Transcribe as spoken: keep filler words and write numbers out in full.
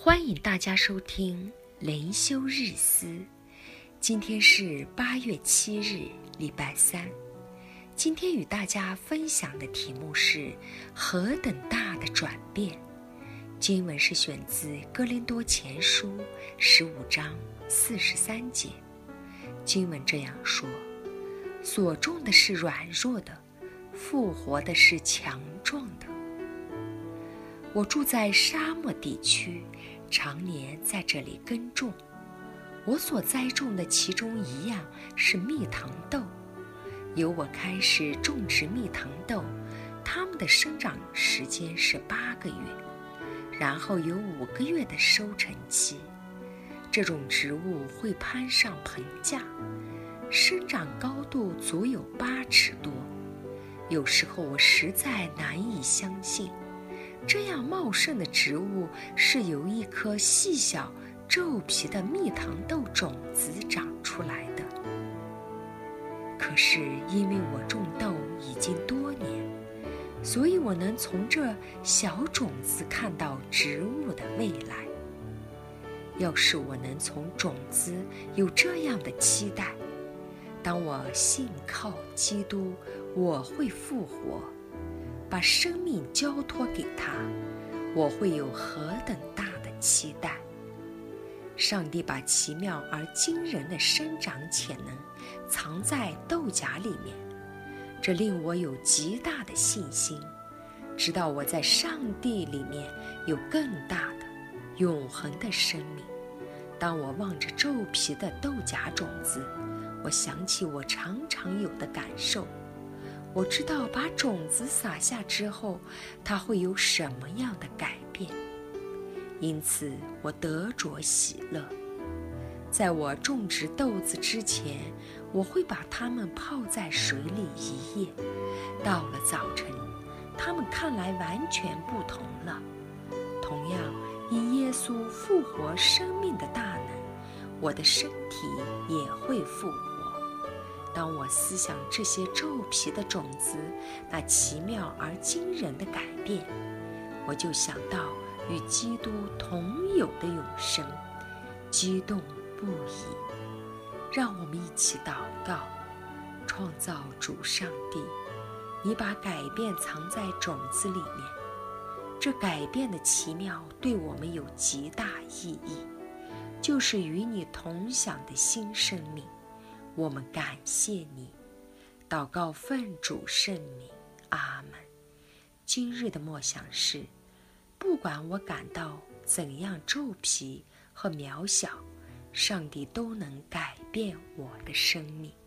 欢迎大家收听灵修日思，今天是八月七日，礼拜三。今天与大家分享的题目是何等大的转变。经文是选自哥林多前书十五章四十三节。经文这样说：所种的是软弱的，复活的是强壮的。我住在沙漠地区，常年在这里耕种。我所栽种的其中一样是蜜糖豆。由我开始种植蜜糖豆，它们的生长时间是八个月，然后有五个月的收成期。这种植物会攀上棚架，生长高度足有八尺多。有时候我实在难以相信，这样茂盛的植物是由一颗细小皱皮的蜜糖豆种子长出来的。可是因为我种豆已经多年，所以我能从这小种子看到植物的未来。要是我能从种子有这样的期待，当我信靠基督，我会复活，把生命交托给他，我会有何等大的期待。上帝把奇妙而惊人的生长潜能藏在豆荚里面，这令我有极大的信心，知道我在上帝里面有更大的永恒的生命。当我望着皱皮的豆荚种子，我想起我常常有的感受。我知道把种子撒下之后，它会有什么样的改变，因此我得着喜乐。在我种植豆子之前，我会把它们泡在水里一夜，到了早晨，它们看来完全不同了。同样，因耶稣复活生命的大能，我的身体也会复活。当我思想这些皱皮的种子那奇妙而惊人的改变，我就想到与基督同有的永生，激动不已。让我们一起祷告。创造主上帝，你把改变藏在种子里面，这改变的奇妙对我们有极大意义，就是与你同享的新生命。我们感谢你，祷告奉主圣名，阿们。今日的默想是：不管我感到怎样皱皮和渺小，上帝都能改变我的生命。